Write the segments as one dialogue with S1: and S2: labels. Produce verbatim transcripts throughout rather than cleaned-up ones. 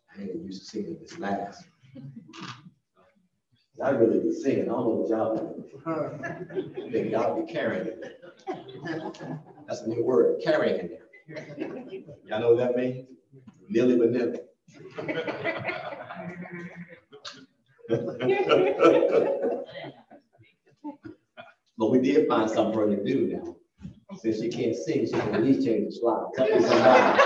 S1: I ain't used to singing this last. I really be singing. I don't know what y'all do. I think y'all be carrying it. That's a new word, carrying in there. Y'all know what that means? Nilly but nilly. But we did find something for her to do now. Since she can't sing, she can at least change the slide. Tell me somebody.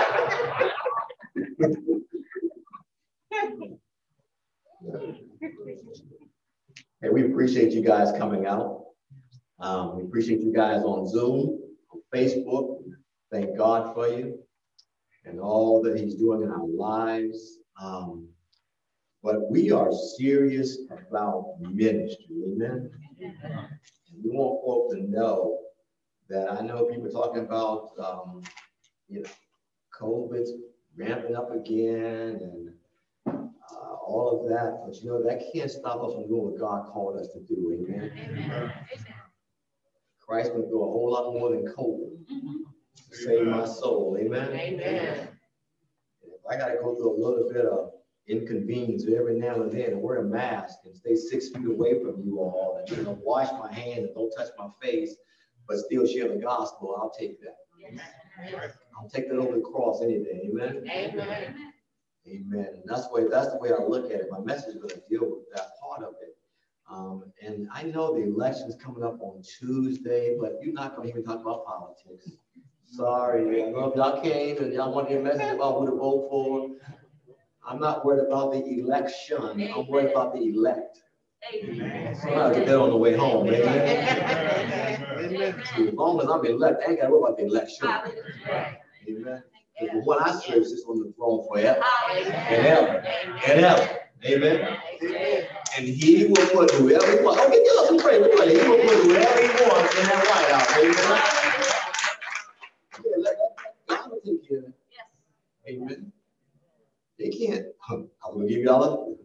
S1: Hey, we appreciate you guys coming out. Um, we appreciate you guys on Zoom, on Facebook. Thank God for you and all that he's doing in our lives. Um, but we are serious about ministry, amen? And we want folks to know that I know people talking about, um, you know, COVID's ramping up again and uh, all of that, but you know, that can't stop us from doing what God called us to do, amen? Amen. Christ went through a whole lot more than COVID to save my soul, amen? Amen. If I got to go through a little bit of inconvenience every now and then and wear a mask and stay six feet away from you all and, you know, wash my hands and don't touch my face, but still share the gospel, I'll take that. Yes. I'll take that over the cross any day, amen? Amen. Amen. And that's the way, that's the way I look at it. My message is going to deal with that part of it. Um, and I know the election's coming up on Tuesday, but you're not going to even talk about politics. Sorry. I know if y'all came and y'all want to get a message about who to vote for. I'm not worried about the election. I'm worried about the elect. Amen. So I'll get that on the way home, amen. Amen. As long as I'm elect, I ain't got to worry about the election. Amen. Because the one I serve is on the throne forever and ever and ever. Amen. And he will put whoever he wants. Oh, give us some praise. He will put whoever he wants in that White House. Amen. Yeah, let God take care of it. Amen. They can't. I was going to give y'all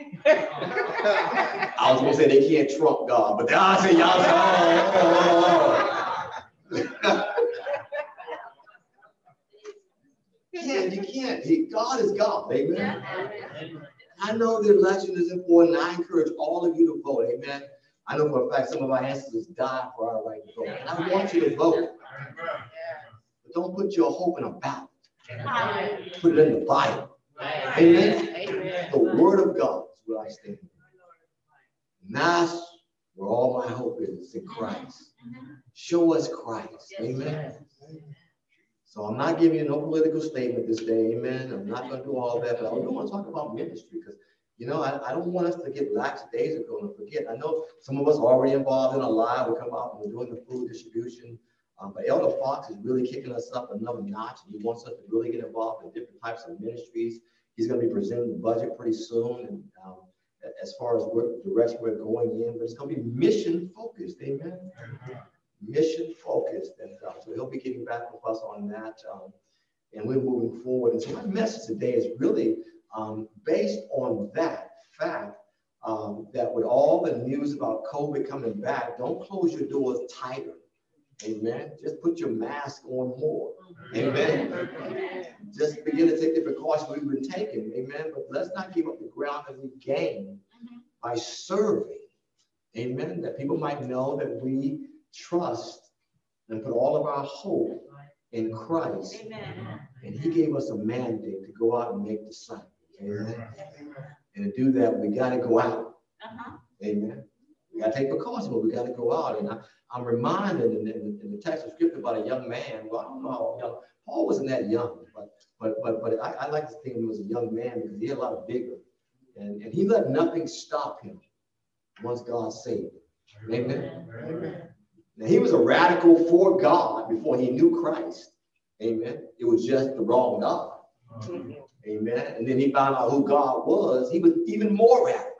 S1: a. I was going to say they can't trump God, but I say y'all. Oh, oh, oh. You can't, you can't. He, God is God, amen. I know the election is important. I encourage all of you to vote, amen. I know for a fact some of our ancestors died for our right to vote. And I want you to vote. But don't put your hope in a ballot. Put it in the Bible. Amen. The word of God is where I stand. And that's where all my hope is, in Christ. Show us Christ. Amen. So I'm not giving you no political statement this day, amen. I'm not going to do all that, but I do want to talk about ministry because, you know, I, I don't want us to get lackadaisical and forget. I know some of us are already involved in a live. We come out and we're doing the food distribution. Um, but Elder Fox is really kicking us up another notch. And he wants us to really get involved in different types of ministries. He's going to be presenting the budget pretty soon. And um, as far as where, the direction we're going in, but it's going to be mission focused, amen. Mission focused, and uh, so he'll be getting back with us on that, um, and we're moving forward. And so my message today is really um, based on that fact um, that with all the news about COVID coming back, don't close your doors tighter. Amen. Just put your mask on more. Amen. Just begin to take the precautions we've been taking. Amen. But let's not give up the ground that we gained by serving. Amen. That people might know that we trust and put all of our hope in Christ. Amen. And he gave us a mandate to go out and make disciples. Amen. And to do that, we got to go out. Uh-huh. Amen. We got to take precautions, but we got to go out. And I, I'm reminded in, in, in the text of scripture about a young man. Well, I don't know how young. Paul wasn't that young, but but but but I, I like to think he was a young man because he had a lot of vigor. And, and he let nothing stop him once God saved him. Amen. Amen. Now, he was a radical for God before he knew Christ. Amen. It was just the wrong God. Amen. And then he found out who God was. He was even more radical.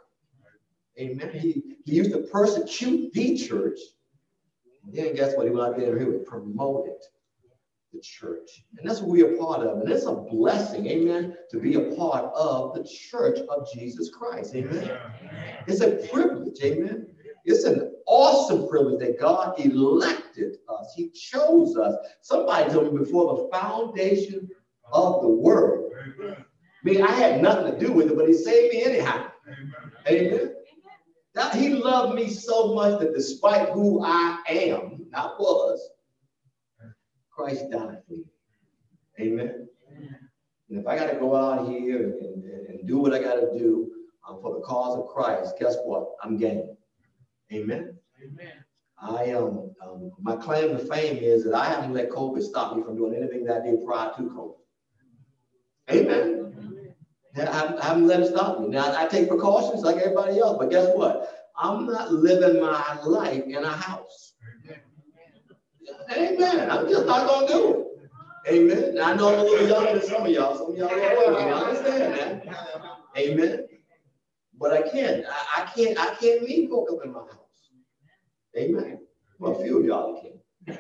S1: Amen. He, he used to persecute the church. And then guess what? He went out there and he would promote it, the church. And that's what we're a part of. And it's a blessing, amen, to be a part of the church of Jesus Christ. Amen. It's a privilege. Amen. It's an awesome privilege that God elected us. He chose us. Somebody told me before the foundation of the world, I mean, I had nothing to do with it, but he saved me anyhow. Amen. Amen. That he loved me so much that despite who I am, not was, Christ died for me. Amen. And if I got to go out here and, and, and do what I got to do um, for the cause of Christ, guess what? I'm game. Amen. Amen. I um, um my claim to fame is that I haven't let COVID stop me from doing anything that I did prior to COVID. Amen. I haven't, I haven't let it stop me. Now I take precautions like everybody else, but guess what? I'm not living my life in a house. Amen. I'm just not gonna do it. Amen. Now, I know I'm a little younger than some of y'all. Some of y'all are older than me. I understand that. Amen. But I can't. I, I can't. I can't meet folk up in my house. Amen. Well, a few of y'all can.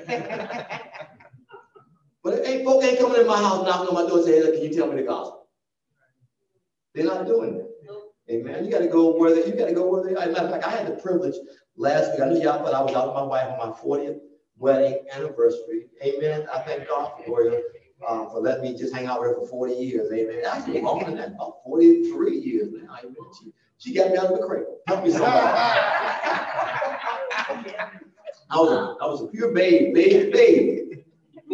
S1: But ain't folk ain't coming in my house, knocking on my door, and saying, hey, "Can you tell me the gospel?" They're not doing that. Amen. You got to go where they. You got to go where they are. As a matter of fact, I had the privilege last week. I knew y'all thought I was out with my wife on my fortieth wedding anniversary. Amen. I thank God for Gloria uh, for letting me just hang out with her for forty years. Amen. Actually, longer than that, about forty-three years now. Amen. She, she got me out of the cradle. Help me somebody. I was a, I was a pure baby, baby, baby.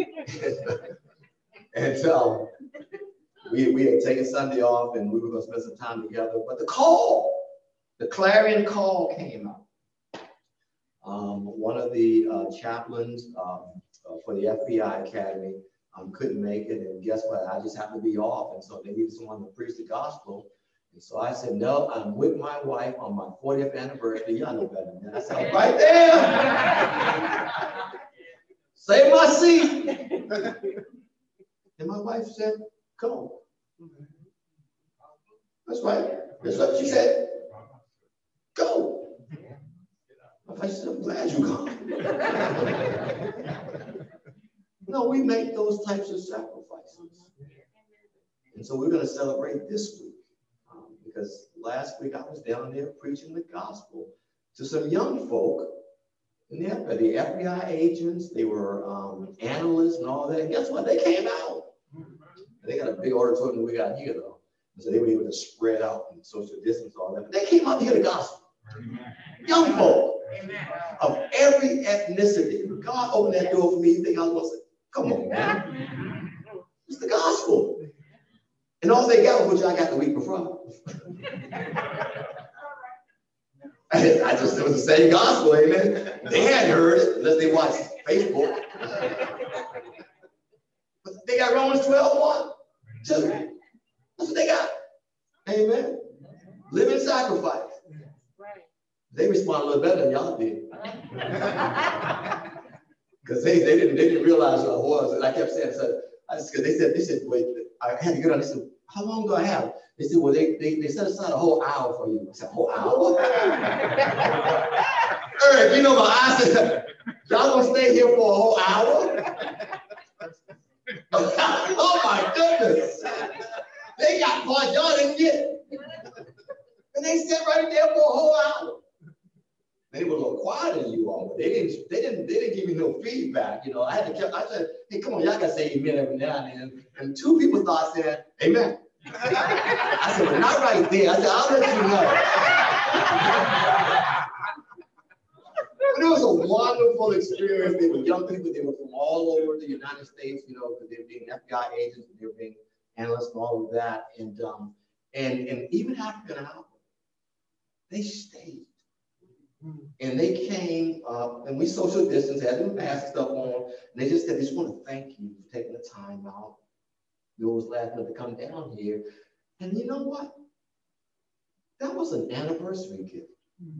S1: And so we, we had taken Sunday off and we were going to spend some time together. But the call, the clarion call came out. Um, one of the uh, chaplains um, uh, for the F B I Academy um, couldn't make it, and guess what? I just happened to be off, and so they needed someone to preach the gospel. And so I said, no, I'm with my wife on my fortieth anniversary. Y'all know better than that. I said, right there. Save my seat. And my wife said, go. That's right. That's what she said. Go. I said, I'm glad you come. No, we make those types of sacrifices. And so we're going to celebrate this week. Um, because last week I was down there preaching the gospel to some young folk. And the, the F B I agents, they were um, analysts and all that. And guess what? They came out. They got a big auditorium we got here, though. And so they were able to spread out and social distance, all that. But they came out to hear the gospel. Amen. Young folk. Amen. Of every ethnicity. God opened that door for me. You think I was going to say, come on, man. It's the gospel. And all they got was what y'all got the week before. I, I just, it was the same gospel, amen. They hadn't heard it unless they watched Facebook. But they got Romans twelve, one, two. That's what they got. Amen. Living sacrifice. They respond a little better than y'all did. Because they, they didn't they didn't realize what it was. And I kept saying, so I just because they said, they said, wait, I had to get on. They said, how long do I have? They said, well, they they, they set aside a whole hour for you. I said, whole hour? Eric, you know my eyes said, y'all gonna stay here for a whole hour? Oh my goodness. They got parts y'all didn't get. And they sat right there for a whole hour. They were a little quieter than you all, but they didn't, they didn't, they didn't give me no feedback. You know, I had to keep, I said, hey, come on, y'all gotta say amen every now and then. And two people started saying, amen. I said, well, not right there. I said, I'll let you know. But it was a wonderful experience. They were young people, they were from all over the United States, you know, because they were being F B I agents, and they were being analysts and all of that. And um, and and even after an hour, they stayed. And they came up, and we social distance, had them mask stuff on, and they just said, they just want to thank you for taking the time out. You was last enough to come down here. And you know what? That was an anniversary gift.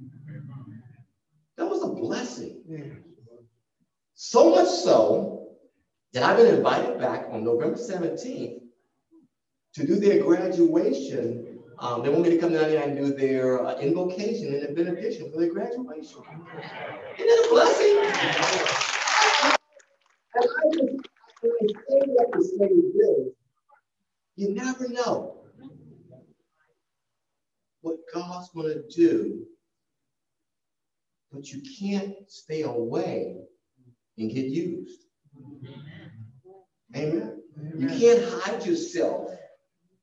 S1: That was a blessing. So much so that I've been invited back on November seventeenth to do their graduation. Um, they want me to come down here and do their uh, invocation and a benediction for their graduation. Isn't that a blessing? And I just, when I say that to say this, you never know what God's going to do, but you can't stay away and get used. Amen. Amen. You can't hide yourself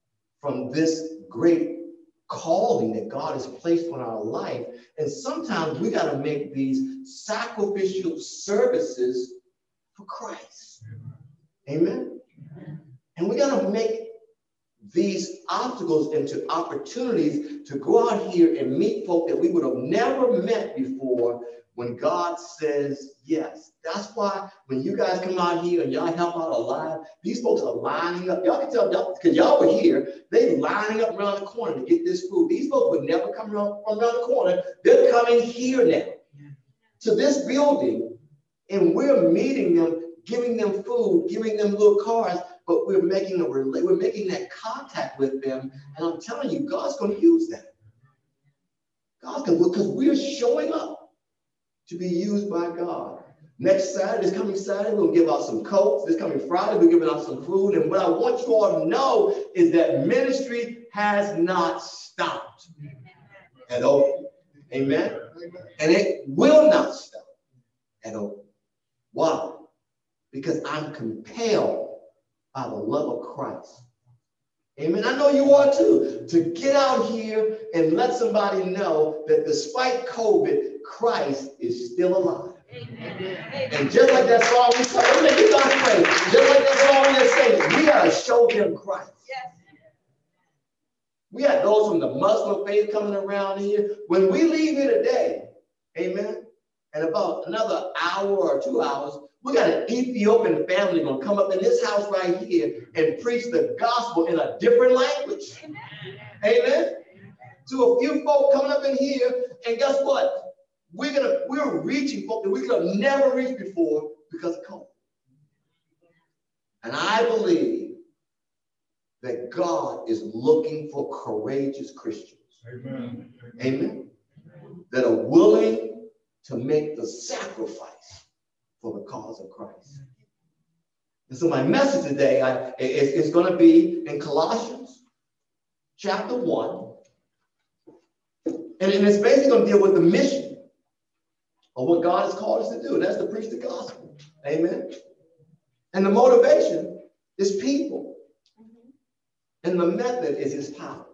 S1: from this great calling that God has placed on our life. And sometimes we got to make these sacrificial services for Christ. Amen. And we got to make these obstacles into opportunities to go out here and meet folk that we would have never met before when God says yes. That's why when you guys come out here and y'all help out a lot, these folks are lining up. Y'all can tell, y'all, because y'all were here, they lining up around the corner to get this food. These folks would never come around, from around the corner. They're coming here now to this building, and we're meeting them, giving them food, giving them little cars, but we're making a we're making that contact with them. And I'm telling you, God's going to use that. God's going to, because we're showing up to be used by God. Next Saturday, this coming Saturday, we'll give out some coats. This coming Friday, we're giving out some food. And what I want you all to know is that ministry has not stopped at all. Amen? And it will not stop at all. Why? Because I'm compelled by the love of Christ. Amen. I know you are too. To get out here and let somebody know that despite COVID, Christ is still alive. Amen. And just like that song we sang, you guys pray. Just like that song we just sang, we gotta show them Christ. Yes. We had those from the Muslim faith coming around here. When we leave here today, amen, and about another hour or two hours, we got an Ethiopian family going to come up in this house right here and preach the gospel in a different language. Amen. Amen. To a few folk coming up in here, and guess what? We're gonna we're reaching folk that we could have never reached before because of COVID. And I believe that God is looking for courageous Christians. Amen. Amen. That are willing to make the sacrifice for the cause of Christ. And so my message today I, is, is going to be in Colossians chapter one. And, and it's basically going to deal with the mission of what God has called us to do. That's to preach the gospel. Amen. And the motivation is people. And the method is his power.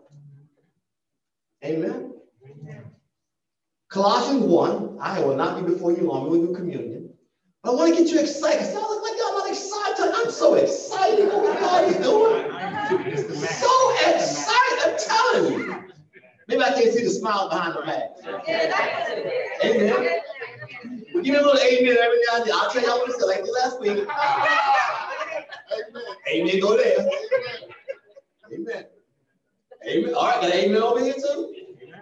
S1: Amen. Amen. Colossians one, I will not be before you long. We will do communion. I want to get you excited. I look like I'm not excited. I'm so excited about what God is doing. So excited, I'm telling you. Maybe I can't see the smile behind the mask. Amen. Well, give me a little amen every now and then. I'll tell y'all what it's like last week. Amen. Amen. Go there. Amen. Amen. All right, got an amen over here too.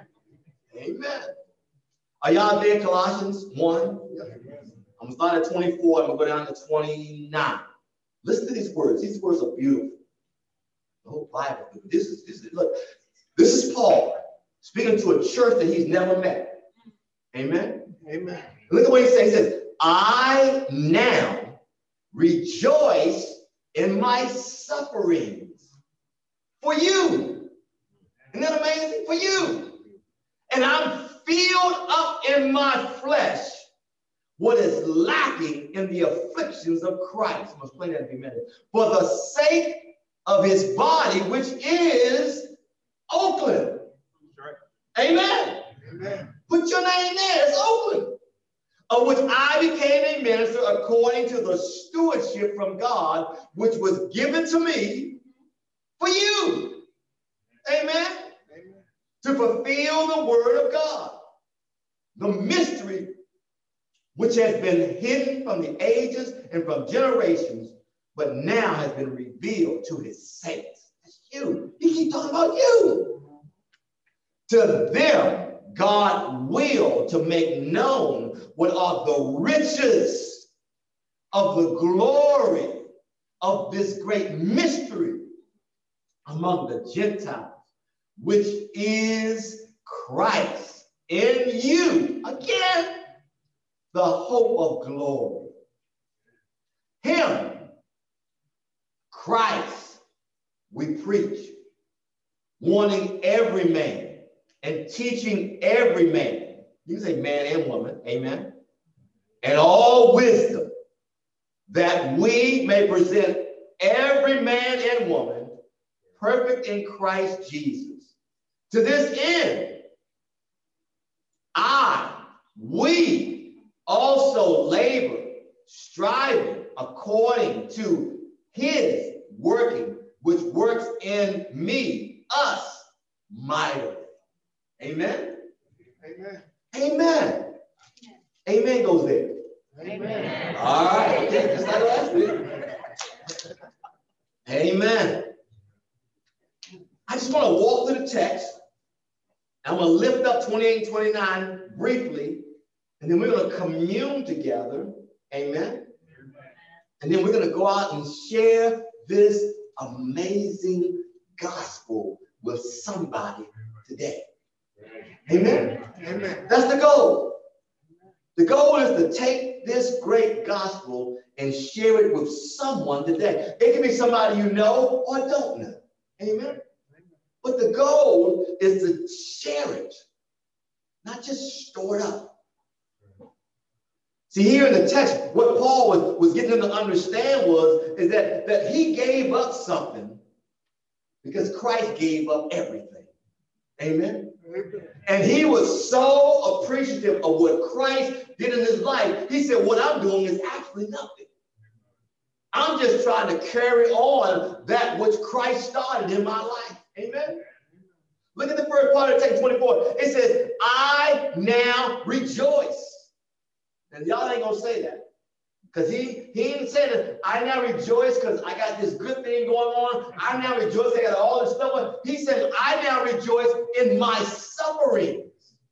S1: Amen. Are y'all there? Colossians one. I'm going to start at twenty-four. I'm going to go down to twenty-nine. Listen to these words. These words are beautiful. The whole Bible. This is, this is, look, this is Paul speaking to a church that he's never met. Amen? Amen. Look at what he says. He says, I now rejoice in my sufferings for you. Isn't that amazing? For you. And I'm filled up in my flesh what is lacking in the afflictions of Christ. I must explain that in a minute. For the sake of his body, which is Oakland. Right. Amen. Amen. Put your name there. It's Oakland. Of which I became a minister according to the stewardship from God, which was given to me for you. Amen. Amen. To fulfill the word of God. The mystery which has been hidden from the ages and from generations, but now has been revealed to his saints. That's you. He keeps talking about you. To them, God willed to make known what are the riches of the glory of this great mystery among the Gentiles, which is Christ in you. Again, the hope of glory. Him, Christ, we preach, warning every man and teaching every man. You can say man and woman, amen. And all wisdom, that we may present every man and woman perfect in Christ Jesus. To this end, I, we also labor, striving according to his working, which works in me, us, mightily. Amen?
S2: Amen.
S1: Amen. Amen goes there.
S2: Amen.
S1: All right. Okay, just like last week. Amen. I just want to walk through the text. I'm going to lift up twenty-eight and twenty-nine briefly, and then we're going to commune together. Amen. And then we're going to go out and share this amazing gospel with somebody today. Amen.
S2: Amen.
S1: That's the goal. The goal is to take this great gospel and share it with someone today. It can be somebody you know or don't know. Amen. But the goal is to share it, not just store it up. See, here in the text, what Paul was, was getting them to understand was is that, that he gave up something because Christ gave up everything. Amen. And he was so appreciative of what Christ did in his life. He said, what I'm doing is absolutely nothing. I'm just trying to carry on that which Christ started in my life. Amen. Look at the first part of text twenty-four. It says, I now rejoice. And y'all ain't going to say that. Because he, he ain't saying that I now rejoice because I got this good thing going on. I now rejoice. I got all this stuff. He said, I now rejoice in my sufferings.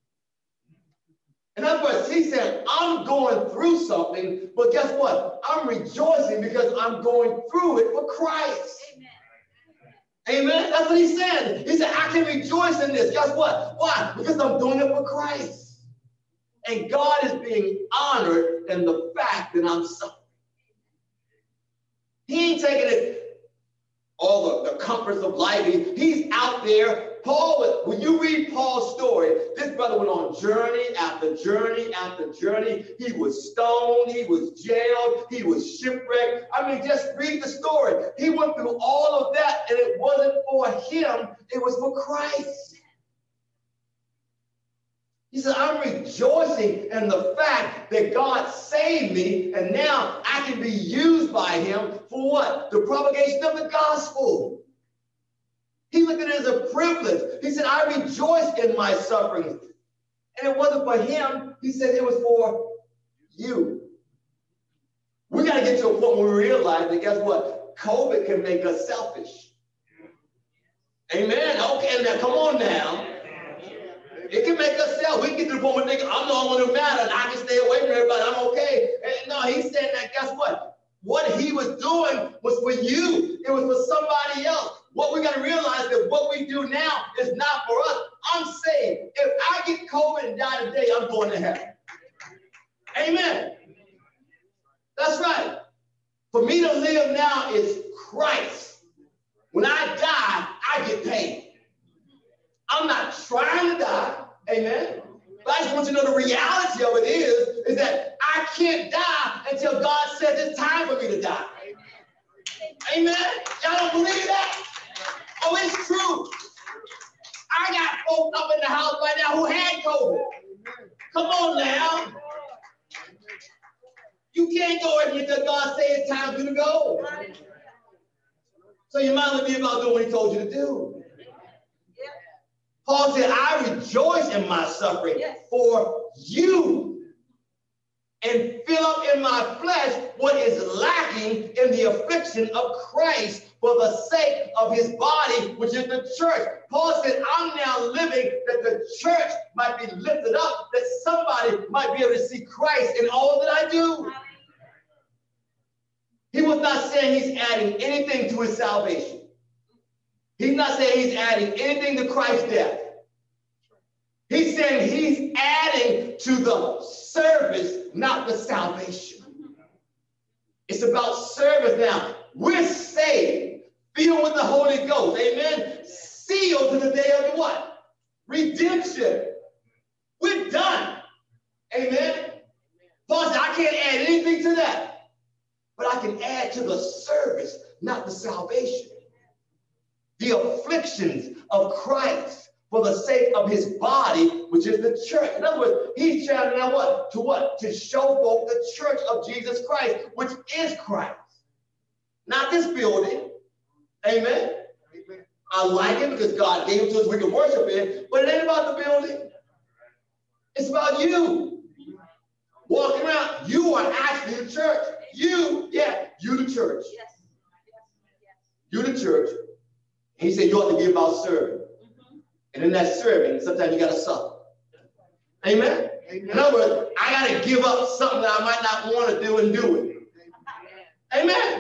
S1: In other words, he said, I'm going through something, but guess what? I'm rejoicing because I'm going through it for Christ. Amen. Amen. That's what he said. He said, I can rejoice in this. Guess what? Why? Because I'm doing it for Christ. And God is being honored in the fact that I'm suffering. He ain't taking it all the, the comforts of life. He, he's out there. Paul, when you read Paul's story, this brother went on journey after journey after journey. He was stoned. He was jailed. He was shipwrecked. I mean, just read the story. He went through all of that, and it wasn't for him. It was for Christ. He said, I'm rejoicing in the fact that God saved me, and now I can be used by him for what? The propagation of the gospel. He looked at it as a privilege. He said, I rejoice in my sufferings. And it wasn't for him. He said it was for you. We got to get to a point where we realize that, guess what? COVID can make us selfish. Amen. Okay, now come on now. It can make us self. We can get to the point where we think, I'm the only one who matters, and I can stay away from everybody. I'm okay. And no, he's saying that, guess what? What he was doing was for you. It was for somebody else. What we got to realize that what we do now is not for us. I'm saved. If I get COVID and die today, I'm going to heaven. Amen. That's right. For me to live now is Christ. When I die, I get paid. I'm not trying to die. Amen. But I just want you to know the reality of it is, is that I can't die until God says it's time for me to die. Amen. Y'all don't believe that? Oh, it's true. I got folks up in the house right now who had COVID. Come on now. You can't go in until God says it's time for you to go. So you might as well be about doing what he told you to do. Paul said, I rejoice in my suffering yes. for you, and fill up in my flesh what is lacking in the affliction of Christ for the sake of his body, which is the church. Paul said, I'm now living that the church might be lifted up, that somebody might be able to see Christ in all that I do. He was not saying he's adding anything to his salvation. He's not saying he's adding anything to Christ's death. He's saying he's adding to the service, not the salvation. It's about service now. We're saved, filled with the Holy Ghost. Amen. Sealed to the day of the what? Redemption. We're done. Amen. Paul said, I can't add anything to that, but I can add to the service, not the salvation. The afflictions of Christ for the sake of his body, which is the church. In other words, he's trying now what? To what? To show folk the church of Jesus Christ, which is Christ. Not this building. Amen. Amen. I like it because God gave it to us. We can worship it. But it ain't about the building. It's about you. Walking around. You are actually the church. You, yeah, you the church.
S3: Yes.
S1: You the church. And he said you ought to be about serving. Mm-hmm. And in that serving, sometimes you got to suffer. Amen? Amen? In other words, I got to give up something that I might not want to do and do it. Amen? Amen.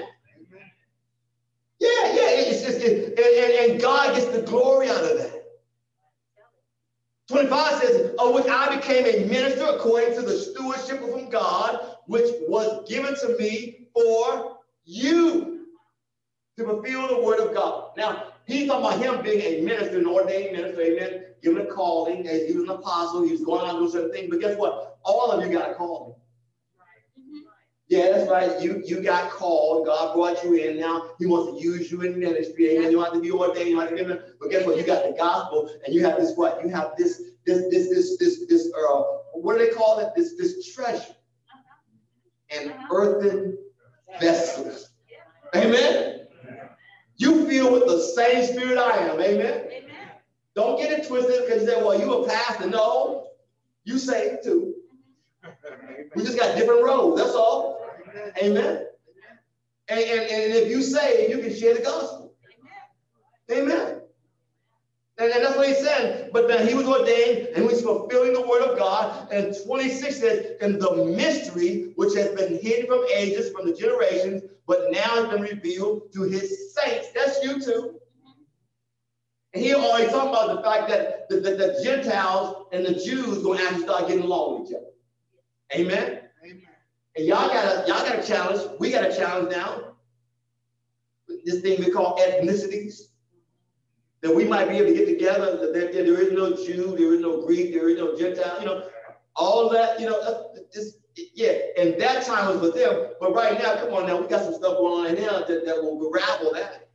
S1: Yeah, yeah. It's just, it, and, and, and God gets the glory out of that. twenty-five says, of which I became a minister according to the stewardship from God, which was given to me for you, to fulfill the word of God. Now, he's talking about him being a minister, an ordained minister, amen, given a calling, as he was an apostle, he was going out and doing certain things. But guess what? All of you got a calling. Mm-hmm. Yeah, that's right. You, you got called. God brought you in. Now he wants to use you in ministry. Amen. You don't have to be ordained. You don't have to be, but guess what? You got the gospel, and you have this what? You have this, this, this, this, this, this, uh, what do they call it? This, this treasure. An earthen vessels. Amen. You feel with the same spirit I am. Amen. Amen. Don't get it twisted because you say, well, you a pastor. No, you saved too. We just got different roles. That's all. Amen. And, and, and if you say, you can share the gospel. Amen. And, and that's what he said. But then he was ordained and he was fulfilling the word of God. And twenty-six says, and the mystery which has been hidden from ages, from the generations, but now has been revealed to his saints. That's you too. And he always talking about the fact that the, the, the Gentiles and the Jews going to actually start getting along with each other. Amen. Amen. And y'all got a y'all got a challenge. We got a challenge now. This thing we call ethnicities. That we might be able to get together. That there, there is no Jew, there is no Greek, there is no Gentile. You know, all of that. You know, just yeah. And that time was with them. But right now, come on now, we got some stuff going on now that, that will ravel that.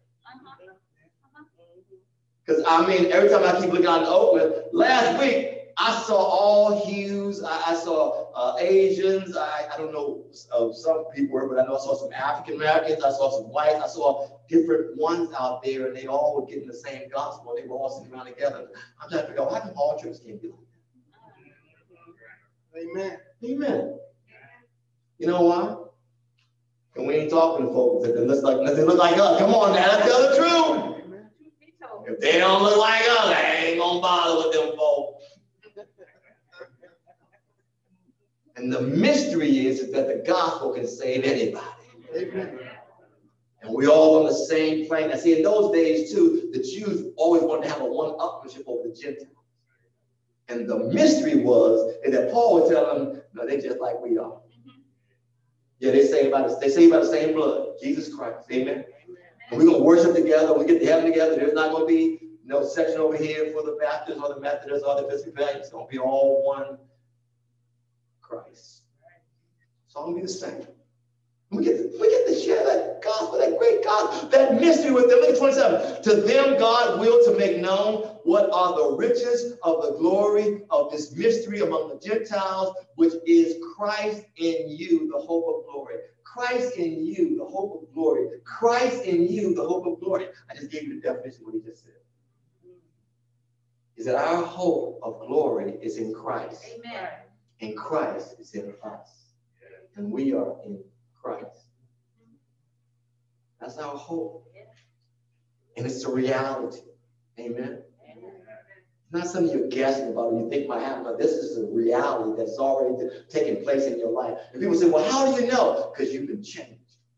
S1: Because I mean, every time I keep looking out in Oakland, last week. I saw all hues. I, I saw uh, Asians. I, I don't know uh, some people were, but I know I saw some African Americans. I saw some whites. I saw different ones out there, and they all were getting the same gospel. They were all sitting around together. I'm trying to figure out how come all churches can't be like that. Amen. Amen. You know why? And we ain't talking to folks that look like nothing look like us. Come on now, let's tell the truth. If they don't look like us, I ain't gonna bother with them folks. And the mystery is, is that the gospel can save anybody. Amen. And we're all on the same plane. I see in those days too, the Jews always wanted to have a one-upmanship over the Gentiles. And the mystery was is that Paul would tell them, no, they're just like we are. Yeah, they say about they say about the same blood, Jesus Christ. Amen. And we're gonna worship together. We get to heaven together. There's not gonna be no section over here for the Baptists or the Methodists or the Episcopalians. It's gonna be all one Christ. It's all gonna be the same. We get, to, we get to share that gospel, that great gospel, that mystery with them. Look at twenty-seven. To them God willed to make known what are the riches of the glory of this mystery among the Gentiles, which is Christ in you, the hope of glory. Christ in you, the hope of glory. Christ in you, the hope of glory. I just gave you the definition of what he just said. Is that our hope of glory is in Christ. Amen. And Christ is in us. And we are in Christ. That's our hope. And it's a reality. Amen. It's not something you're guessing about or you think might happen, but this is a reality that's already taking place in your life. And people say, well, how do you know? Because you've been changed.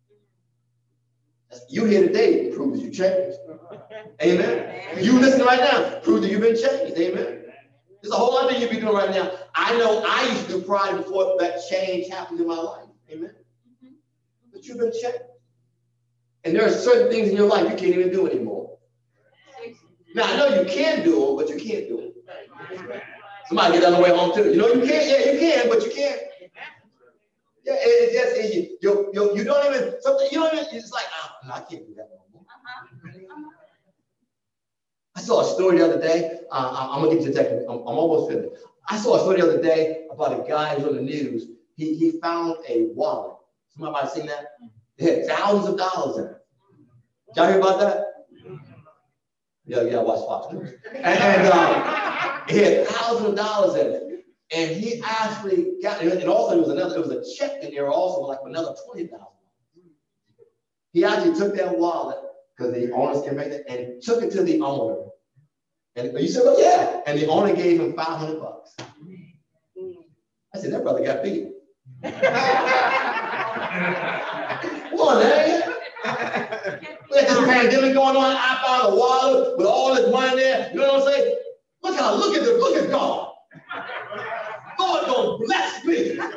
S1: You here today proves you changed. Amen. You listening right now proves that you've been changed. Amen. There's a whole lot that you be doing right now. I know I used to do pride before that change happened in my life. Amen. But you've been changed. And there are certain things in your life you can't even do anymore. Now, I know you can do them, but you can't do them. Somebody get on the way home too. You know, you can't. Yeah, you can, but you can't. Yeah, it, it just it, you, you, you, you don't even, something, you don't even, it's like, oh, no, I can't do that no more. saw a story the other day. Uh, I'm gonna get you a second. I'm, I'm almost finished. I saw a story the other day about a guy who's on the news. He he found a wallet. Somebody seen that? It had thousands of dollars in it. Did y'all hear about that? Yeah, yeah, I watch Fox News. And, and um, he had thousands of dollars in it. And he actually got, and also there was another, there was a check in there also, like another twenty thousand dollars. He actually took that wallet, because the owners came back there, and took it to the owner. And you said, well, yeah. And the owner gave him five hundred bucks. I said, that brother got beat. Come on, man. We had this pandemic going on. I found a wallet with all this money there. You know what I'm saying? Look how, look at this, look at God. God gonna bless me. Y'all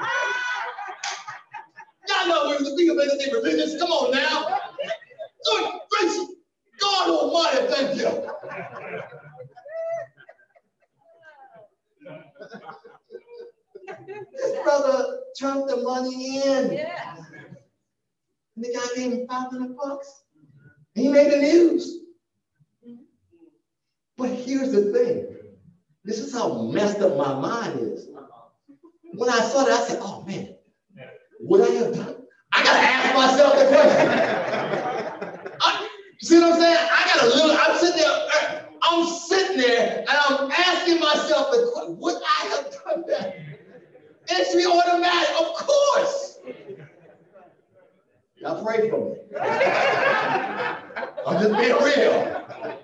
S1: know we think of anything religious. Come on now. Good gracious. God Almighty, thank you. This brother turned the money in. Yeah. And the guy gave him five hundred bucks. He made the news. But here's the thing. This is how messed up my mind is. When I saw that, I said, oh man, what I have done? I gotta ask myself the question. I, you see what I'm saying? I gotta look, I'm sitting there, I'm sitting there and I'm asking myself the question, would I have done that? It should be automatic, of course. Y'all pray for me. I'm just being real.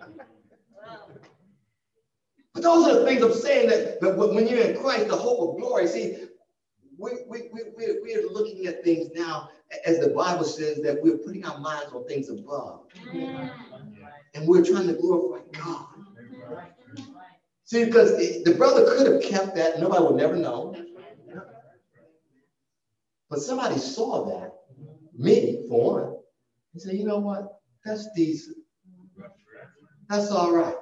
S1: But those are the things I'm saying that, that when you're in Christ, the hope of glory, see, we, we, we, we're, we're looking at things now, as the Bible says, that we're putting our minds on things above. And we're trying to glorify God. See, because the brother could have kept that, nobody would never know. But somebody saw that, me for one, and said, you know what? That's decent. That's all right.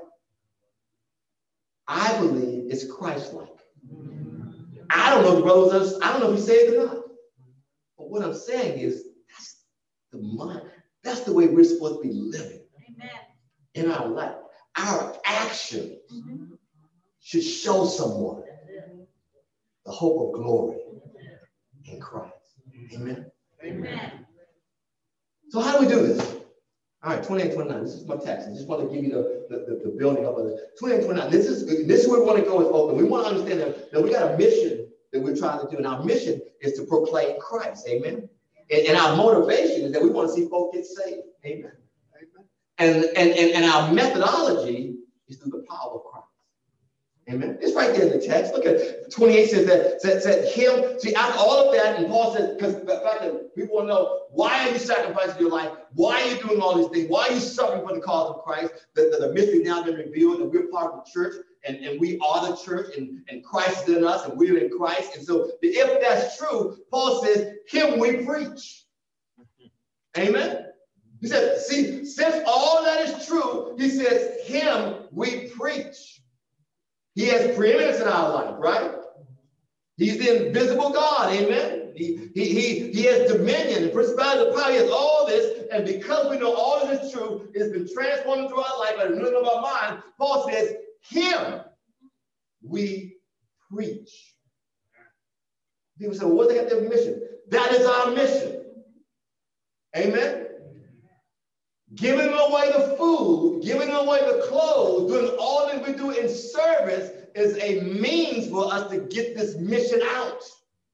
S1: I believe it's Christ-like. I don't know if the brother was, I don't know if he saved or not. But what I'm saying is, that's the mind. That's the way we're supposed to be living. Amen. In our life. Our actions mm-hmm. should show someone the hope of glory in Christ. Amen. Amen. So how do we do this? All right, twenty-eight, twenty-nine. This is my text. I just want to give you the, the, the, the building up of it. twenty-eight, twenty-nine. This is this is where we want to go with open. We want to understand that, that we got a mission that we're trying to do, and our mission is to proclaim Christ. Amen. And, and our motivation is that we want to see folk get saved. Amen. Amen. And, and, and, and our methodology is through the power of Christ. Amen. It's right there in the text. Look at twenty-eight says that said, said him. See, after all of that, and Paul says, because the fact that people want to know, why are you sacrificing your life? Why are you doing all these things? Why are you suffering for the cause of Christ? The, the, the mystery now been revealed, and we're part of the church, and, and we are the church, and, and Christ is in us, and we're in Christ. And so if that's true, Paul says, him we preach. Amen. He said, see, since all that is true, he says, him we preach. He has preeminence in our life, right? He's the invisible God, amen? He, he, he, he has dominion, the principality, the power, he has all this, and because we know all of this is true, it's been transformed into our life by the renewing of our mind. Paul says, him we preach. People say, well, what's that got their mission? That is our mission. Amen? Giving away the food, giving away the clothes, doing all that we do in service is a means for us to get this mission out.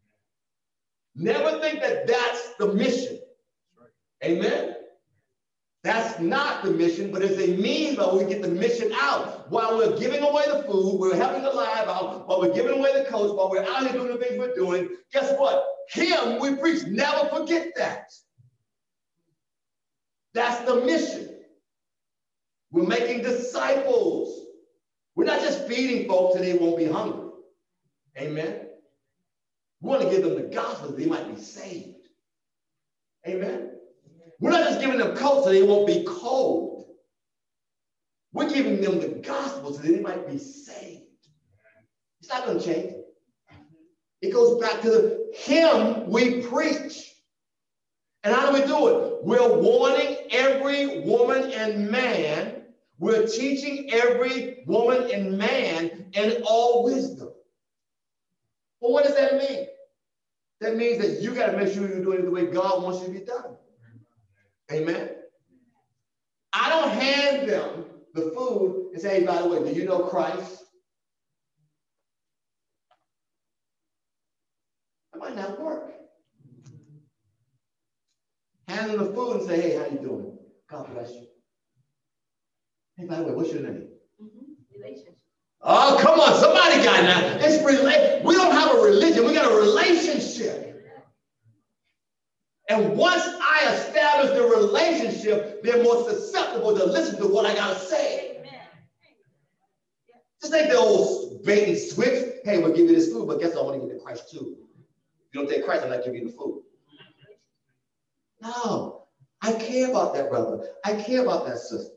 S1: Never think that that's the mission. Amen? That's not the mission, but it's a means by which we get the mission out. While we're giving away the food, we're helping the live out, while we're giving away the coats, while we're out here doing the things we're doing, guess what? Him we preach. Never forget that. That's the mission. We're making disciples. We're not just feeding folks so they won't be hungry. Amen. We want to give them the gospel so they might be saved. Amen. We're not just giving them coats so they won't be cold. We're giving them the gospel so they might be saved. It's not going to change. It goes back to the him we preach. And how do we do it? We're warning every woman and man We're teaching every woman and man in all wisdom. Well, what does that mean? That means that you got to make sure you're doing it the way God wants you to be done. Amen. I don't hand them the food and say, hey, by the way, do you know Christ? That might not work. Hand them the food and say, hey, how you doing? God bless you. Hey, by the way, what's your name? Mm-hmm. Relationship. Oh, come on. Somebody got now. It's rela- we don't have a religion. We got a relationship. And once I establish the relationship, they're more susceptible to listen to what I got to say. Amen. Just like the old bait and switch. Hey, we'll give you this food, but guess what? I want to give you Christ too. If you don't take Christ, I'm not giving you the food. No, I care about that brother. I care about that sister.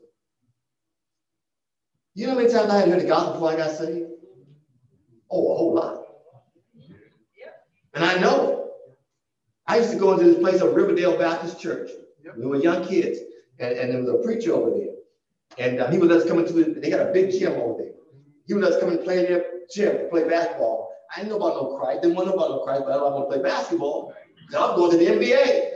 S1: You know how many times I had to hear the gospel before I got saved? Oh, a whole lot. And I know. I used to go into this place of Riverdale Baptist Church. Yep. We were young kids, and, and there was a preacher over there. And uh, he would let us come into it. They got a big gym over there. He would let us come and play in their gym, to play basketball. I didn't know about no Christ. Didn't want to know about no Christ, but I don't want to play basketball. So I was going to the N B A.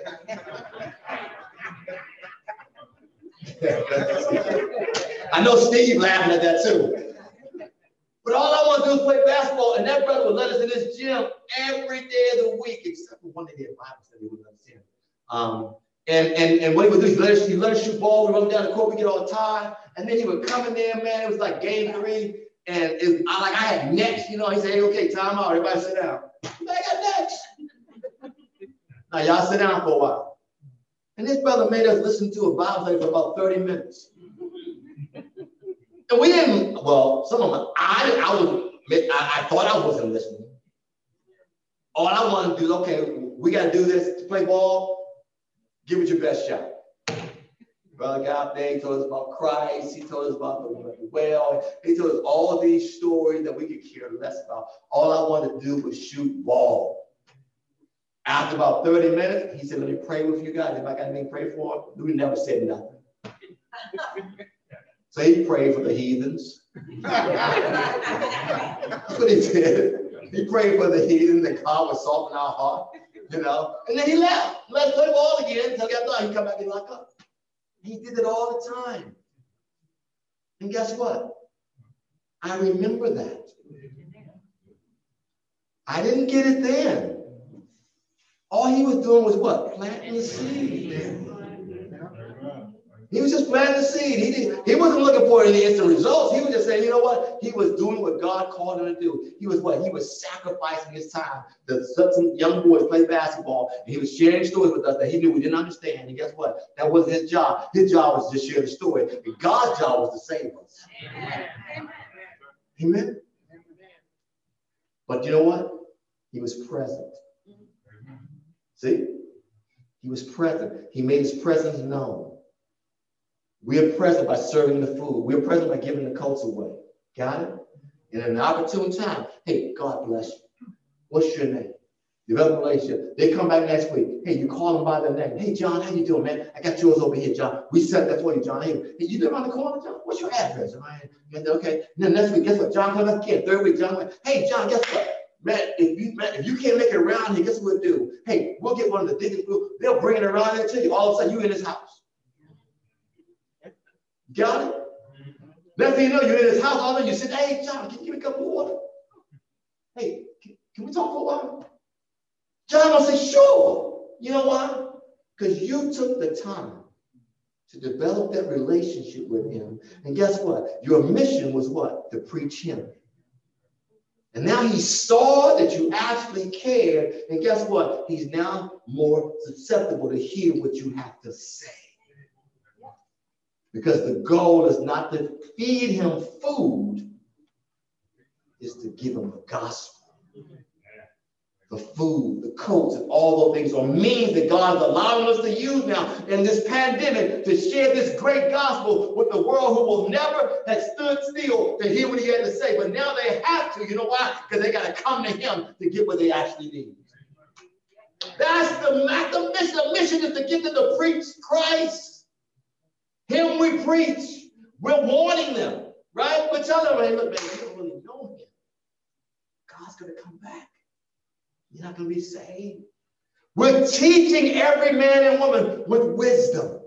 S1: I know Steve laughing at that too. But all I want to do is play basketball, and that brother would let us in this gym every day of the week, except for one day they had Bible study, he wouldn't let us in. Um, and, and, and what he would do is he let us, he let us shoot ball, we run down the court, we get all tired, and then he would come in there, man, it was like game three, and it, I, like I had nets, you know, he said, hey, okay, time out, everybody sit down. Man, I got nets. Now y'all sit down for a while. And this brother made us listen to a Bible study for about thirty minutes. And we didn't, well, some of them, I, I, was, I, I thought I wasn't listening. All I wanted to do is, okay, we got to do this to play ball. Give it your best shot. Brother got up there, he told us about Christ. He told us about the well. He told us all these stories that we could care less about. All I wanted to do was shoot ball. After about thirty minutes, he said, let me pray with you guys. If I got anything to pray for, we never said nothing. So he prayed for the heathens. That's what he did. He prayed for the heathens, and God was softening our heart, you know. And then he left. Let's play ball again until he got done. He come back and lock up. He did it all the time. And guess what? I remember that. I didn't get it then. All he was doing was what? Planting the seed. He was just planting the seed. He, did, he wasn't looking for any instant results. He was just saying, you know what? He was doing what God called him to do. He was what? He was sacrificing his time. The, some young boys play basketball, and he was sharing stories with us that he knew we didn't understand. And guess what? That wasn't his job. His job was to just share the story. And God's job was to save us. Amen. Amen. But you know what? He was present. See? He was present. He made his presence known. We are present by serving the food. We are present by giving the coats away. Got it? And in an opportune time, hey, God bless you. What's your name? Develop a relationship. They come back next week. Hey, you call them by their name. Hey, John, how you doing, man? I got yours over here, John. We set that for you, John. Hey, hey you live on the corner, John? What's your address? Okay. And then next week, guess what? John comes back again. Third week, John. Hey, John, guess what? Man, if you man, if you can't make it around here, guess what we'll do? Hey, we'll get one of the diggers. They'll bring it around here to you. All of a sudden, you in his house. Got it? Next thing you know, you're in his house. All of a sudden, you sit, hey, John, can you give me a cup of water? Hey, can, can we talk for a while? John will say, sure. You know why? Because you took the time to develop that relationship with him. And guess what? Your mission was what? To preach him. And now he saw that you actually cared. And guess what? He's now more susceptible to hear what you have to say. Because the goal is not to feed him food, it's to give him the gospel. The food, the coats, and all those things are means that God's allowing us to use now in this pandemic to share this great gospel with the world who will never have stood still to hear what he had to say. But now they have to. You know why? Because they got to come to him to get what they actually need. That's the, the mission. The mission is to get them to preach Christ. Him we preach. We're warning them, right? We're telling them, hey, look, man, you don't really know him. God's going to come back. You're not going to be saved. We're teaching every man and woman with wisdom.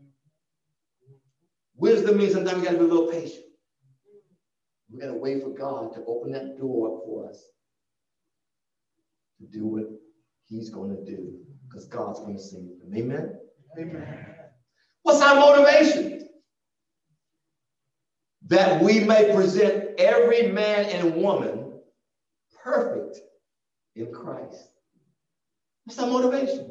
S1: Wisdom means sometimes we got to be a little patient. We got to wait for God to open that door for us to do what he's going to do, because God's going to save them. Amen?
S2: Amen.
S1: What's our motivation? That we may present every man and woman perfect in Christ. What's our motivation?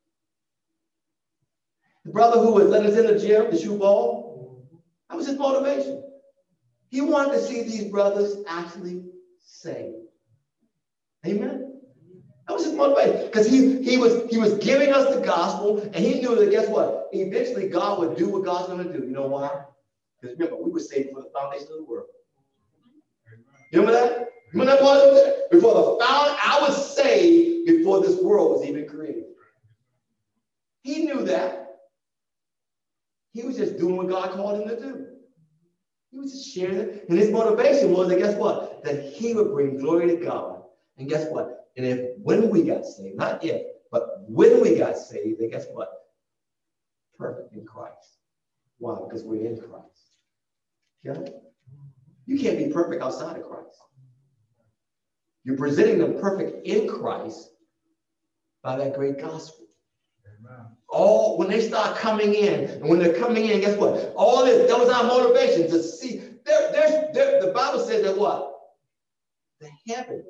S1: The brother who was letting us in the gym, the shoe ball, that was his motivation. He wanted to see these brothers actually saved. Amen? That was his motivation. Because he, he, was, he was giving us the gospel, and he knew that, guess what? Eventually, God would do what God's going to do. You know why? Because remember, we were saved before the foundation of the world. You remember that? Remember that part of it? Before the found, I was saved before this world was even created. He knew that. He was just doing what God called him to do. He was just sharing it. And his motivation was that, guess what? That he would bring glory to God. And guess what? And if when we got saved, not if, but when we got saved, then guess what? Perfect in Christ. Why? Because we're in Christ. Okay? You can't be perfect outside of Christ. You're presenting them perfect in Christ by that great gospel. Amen. All when they start coming in, and when they're coming in, guess what? All this, that was our motivation to see. There, there's, there, the Bible says that what? The heavens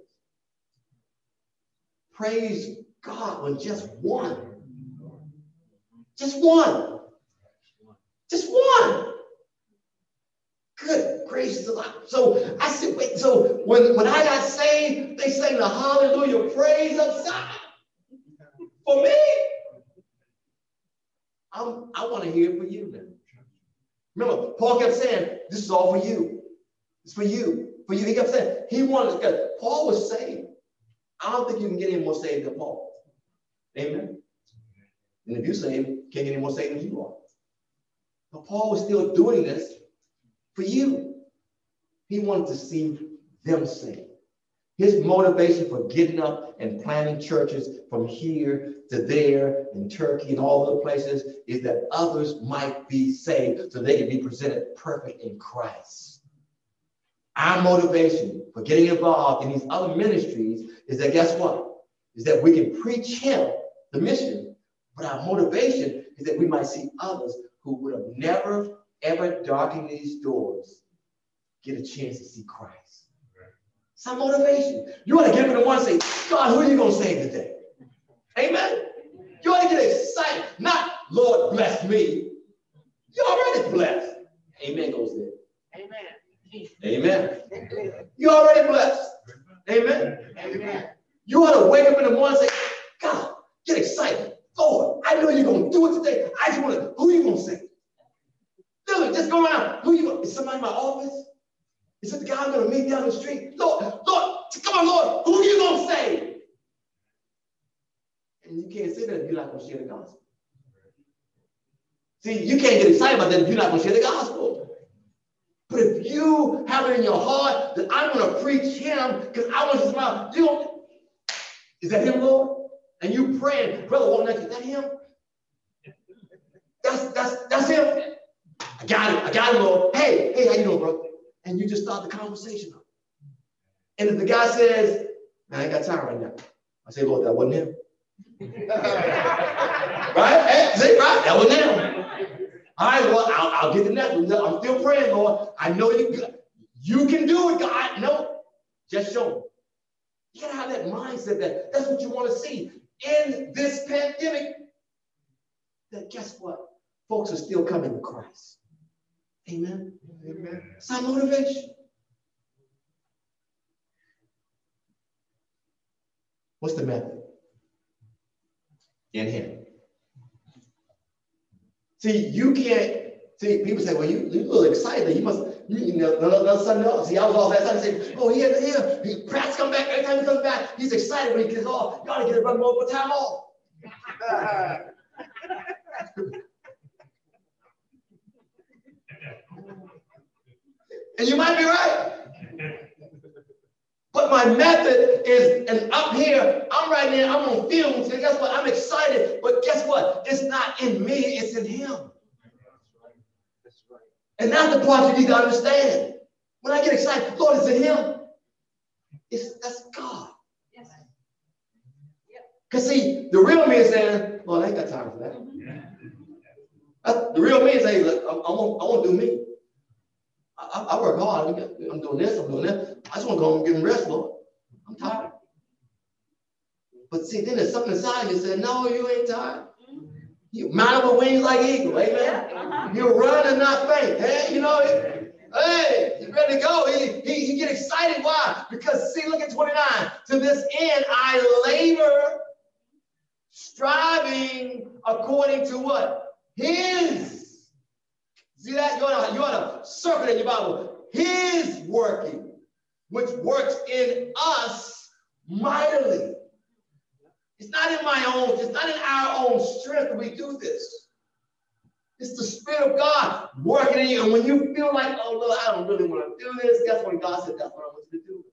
S1: praise God when just one. Just one. Just one. Good gracious alive. So I said, wait, so when, when I got saved, they sang the hallelujah praise upside. For me, I'm, I want to hear it for you now. Remember, Paul kept saying, this is all for you. It's for you. For you. He kept saying, he wanted to, Paul was saved. I don't think you can get any more saved than Paul. Amen. And if you're saved, you can't get any more saved than you are. But Paul was still doing this for you. He wanted to see them saved. His motivation for getting up and planting churches from here to there in Turkey and all other places is that others might be saved so they can be presented perfect in Christ. Our motivation for getting involved in these other ministries is that, guess what? Is that we can preach him, the mission, but our motivation is that we might see others who would have never, ever darkened these doors get a chance to see Christ. Some motivation. You ought to get up in the morning and say, God, who are you going to save today? Amen. You ought to get excited. Not, Lord, bless me. You're already blessed. Amen goes there.
S2: Amen.
S1: Amen. You're already blessed. Amen.
S2: Amen.
S1: You ought to wake up in the morning and say, God, get excited. Lord, I know you're going to do it today. I just want to, who are you going to save? Literally, just go around. Who are you going to, is somebody in my office? Is it the guy I'm going to meet down the street? Lord, Lord, come on, Lord, who are you going to save? And you can't say that if you're not going to share the gospel. See, you can't get excited about that if you're not going to share the gospel. But if you have it in your heart that I'm going to preach him because I want to smile, you don't, is that him, Lord? And you praying, brother, walk next to you, is that him? That's, that's, that's him. I got it. I got it, Lord. Hey, hey, how you doing, bro? And you just start the conversation up. And if the guy says, man, I ain't got time right now. I say, Lord, that wasn't him. Right? Hey, say, right? That wasn't him. All right, Lord, I'll, I'll get the next one. I'm still praying, Lord. I know you, you can do it, God. No, just show me. You gotta have that mindset that that's what you want to see in this pandemic. That guess what? Folks are still coming to Christ. Amen.
S2: Amen.
S1: It's our motivation. What's the method? In him. See, you can't, see, people say, well, you, you look excited. You must, you, you know, another Sunday off. See, I was off that Sunday saying, oh, he had here. He practice come back. Every time he comes back, he's excited when he gets off. Y'all get a run more time off. And you might be right. But my method is, and up here, I'm right there, I'm on film, and guess what? I'm excited, but guess what? It's not in me, it's in him.
S2: That's right.
S1: And that's the part you need to understand. When I get excited, Lord, it's in him. It's, that's God.
S3: Yes.
S1: Because see, the real me is saying, Lord, I ain't got time for that. That's, the real me is saying, look, I, I, want, I want to do me. I, I work hard. I'm doing this, I'm doing that. I just want to go home and give him rest, Lord. I'm tired. But see, then there's something inside me that said, no, you ain't tired. You mount up with wings like eagle, amen? You run and not faint. Hey, you know, hey, he's ready to go. He, he, he get excited. Why? Because, see, look at twenty-nine. To this end, I labor, striving according to what? His. See that? You ought to, you ought to circle in your Bible. His working, which works in us mightily. It's not in my own, it's not in our own strength that we do this. It's the Spirit of God working in you. And when you feel like, oh, Lord, I don't really want to do this, guess what? God said, that's what I want you to do.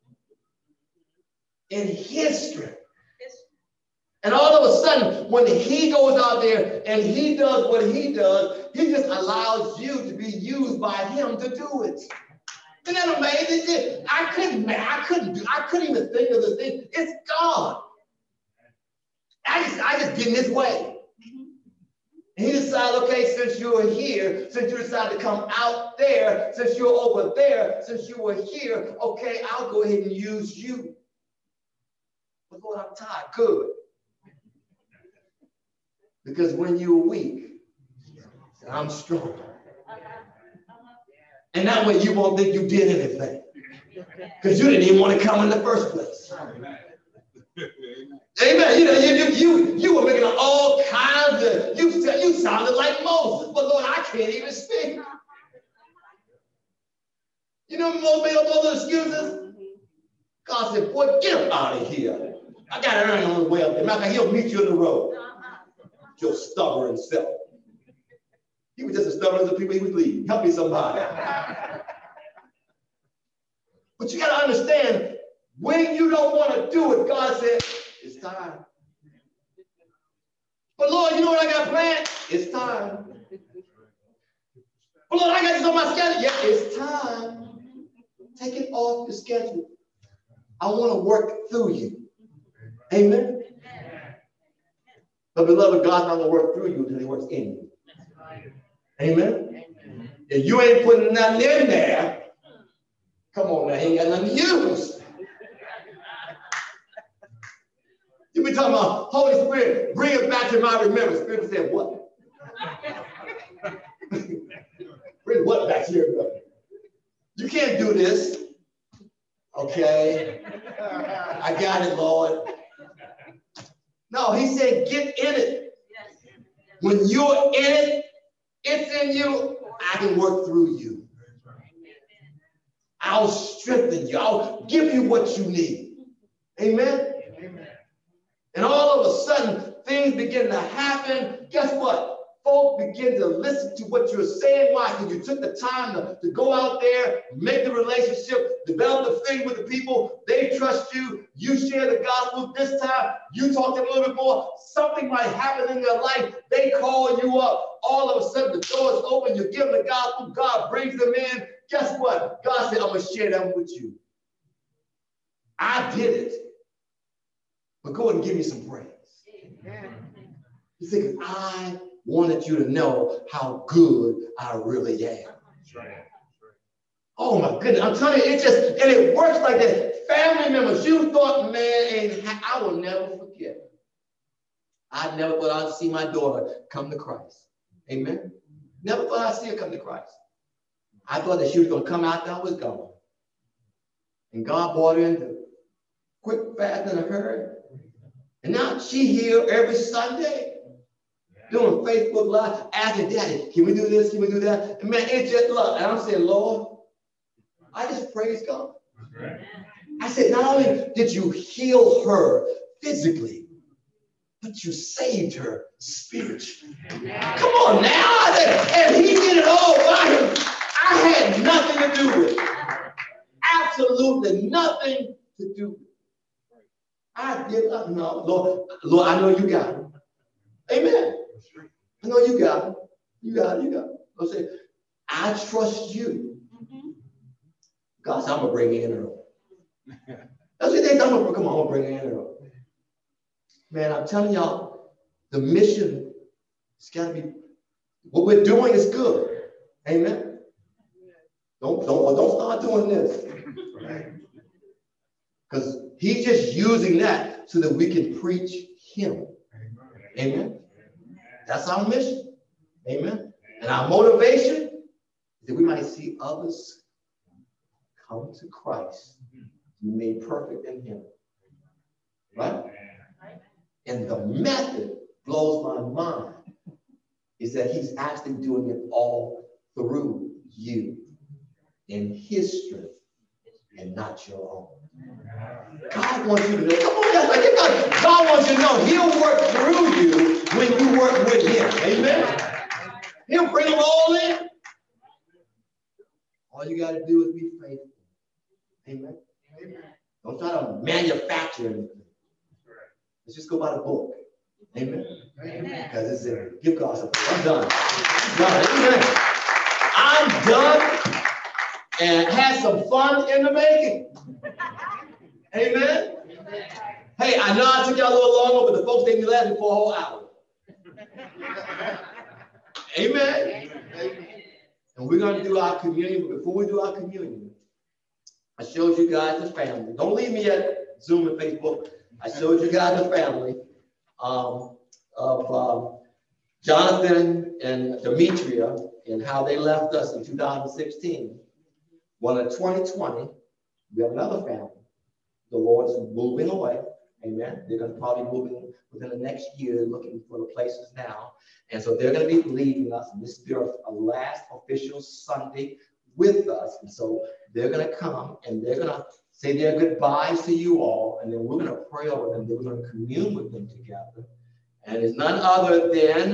S1: In his strength. And all of a sudden, when he goes out there and he does what he does, he just allows you to be used by him to do it. Isn't that amazing? I couldn't, I couldn't do, I couldn't even think of this thing. It's God. I just, I just get in his way. And he decided, okay, since you're here, since you decided to come out there, since you're over there, since you were here, okay, I'll go ahead and use you. But Lord, I'm tired. Good. Because when you're weak, I'm strong. And that way you won't think you did anything. Because you didn't even want to come in the first place. Amen. You know, you, you, you, you were making all kinds of, you, you sounded like Moses. But Lord, I can't even speak. You know, most made up all those excuses. God said, boy, get him out of here. I got to earn on the way up there. Matter of fact, he'll meet you in the road. Your stubborn self. He was just as stubborn as the people he was leading. Help me somebody. But you got to understand, when you don't want to do it, God said, it's time. But Lord, you know what I got planned? It's time. But Lord, I got this on my schedule. Yeah, it's time. Take it off your schedule. I want to work through you. Amen. But beloved, God's not going to work through you until he works in you. Amen? Amen. If you ain't putting nothing in there, come on now, he ain't got nothing to use. You be talking about Holy Spirit, bring it back to my remembrance. Spirit said, what? Bring what back to your remembrance? You can't do this. Okay. I got it, Lord. No, he said, get in it. When you're in it, it's in you. I can work through you. I'll strengthen you. I'll give you what you need. Amen? Amen. And all of a sudden, things begin to happen. Guess what? Folks begin to listen to what you're saying. Why? Because you took the time to, to go out there, make the relationship, develop the thing with the people. They trust you. You share the gospel. This time, you talk to them a little bit more. Something might happen in their life. They call you up. All of a sudden, the door is open. You give them the gospel. God brings them in. Guess what? God said, I'm going to share that with you. I did it. But go ahead and give me some praise. He said, I wanted you to know how good I really am. Oh my goodness, I'm telling you, it just, and it works like that. Family members, you thought, man, and I will never forget. I never thought I'd see my daughter come to Christ. Amen. Never thought I'd see her come to Christ. I thought that she was going to come out there, I was gone. And God brought her into quick, fast, in a hurry. And now she here every Sunday. Doing Facebook Live, asking Daddy, can we do this? Can we do that? And man, it's just love. And I'm saying, Lord, I just praise God. Right. I said, not only did you heal her physically, but you saved her spiritually. Yeah. Come on now. And he did it all by him. I had nothing to do with absolutely nothing to do with it. I give up. No, Lord, Lord, I know you got it. Amen. I know you got it. You got it. You got it. Lord say, I trust you. God said, I'm going to bring in early. That's what they tell me. Come on, I'm going to bring in early. Man, I'm telling y'all, the mission has got to be, what we're doing is good. Amen. Don't, don't, don't start doing this. Because he's just using that so that we can preach him. Amen. That's our mission. Amen. And our motivation is that we might see others come to Christ, made perfect in him. Right? And the method blows my mind is that he's actually doing it all through you in his strength and not your own. God wants you to know. Come on, guys, like God, God wants you to know he'll work through you when you work with him. Amen. He'll bring them all in. All you got to do is be faithful. Amen. Amen. Don't try to manufacture anything. Let's just go by the book. Amen. Amen. Because it's there. Give God something. I'm done. I'm done. Amen. I'm done and had some fun in the making. Amen. Amen. Hey, I know I took y'all a little longer, but the folks made me last for a whole hour. Amen. Amen. And we're going to do our communion. But before we do our communion, I showed you guys the family. Don't leave me at Zoom and Facebook. I showed you guys the family um, of um, Jonathan and Demetria and how they left us in two thousand sixteen. Well, in twenty twenty, we have another family. The Lord is moving away. Amen. They're going to probably move within the next year, looking for the places now. And so they're going to be leaving us. And this will be our last official Sunday with us. And so they're going to come and they're going to say their goodbyes to you all. And then we're going to pray over them. Then we're going to commune with them together. And it's none other than